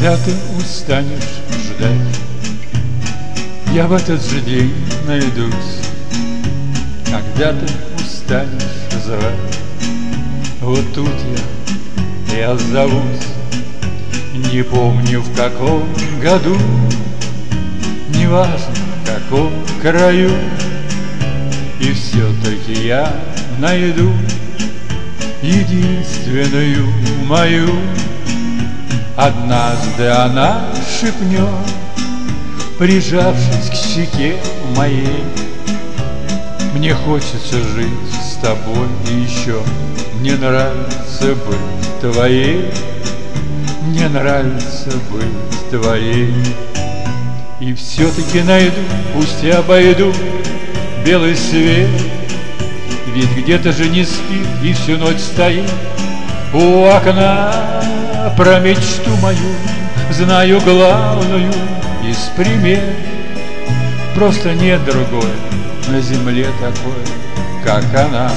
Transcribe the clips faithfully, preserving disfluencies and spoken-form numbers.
Когда ты устанешь ждать, я в этот же день найдусь. Когда ты устанешь звать, вот тут я, я зовусь. Не помню, в каком году, неважно, в каком краю, и все-таки я найду единственную мою. Однажды она шепнет, прижавшись к щеке моей: мне хочется жить с тобой еще, мне нравится быть твоей, мне нравится быть твоей. И все-таки найду, пусть и обойду белый свет, ведь где-то же не спит и всю ночь стоит у окна. Про мечту мою знаю главную из примет: просто нет другой на земле такой, как она.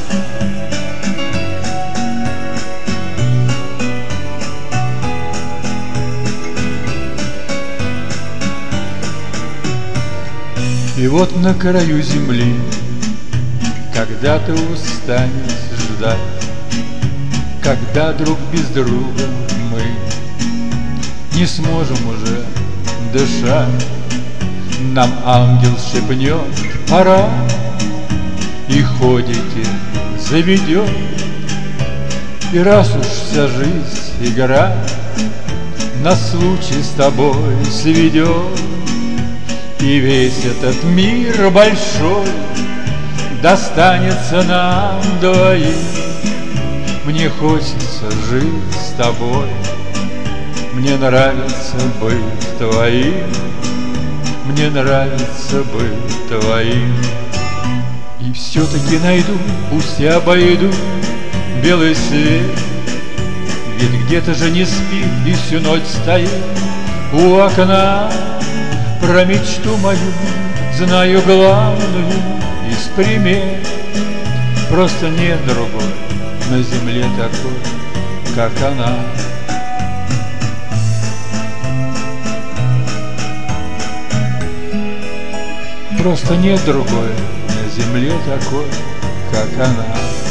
И вот на краю земли, когда ты устанешь ждать, когда друг без друга мы не сможем уже дышать, нам ангел шепнет: пора, и ходите заведет. И раз уж вся жизнь игра нас случай с тобой сведет, и весь этот мир большой достанется нам двоим, мне хочется жить с тобой, мне нравится быть твоим, мне нравится быть твоим. И все-таки найду, пусть и обойду белый свет, ведь где-то же не спит и всю ночь стоит у окна. Про мечту мою знаю главную из примет: просто нет другой на земле такой, как она. Просто нет другой на земле такой, как она.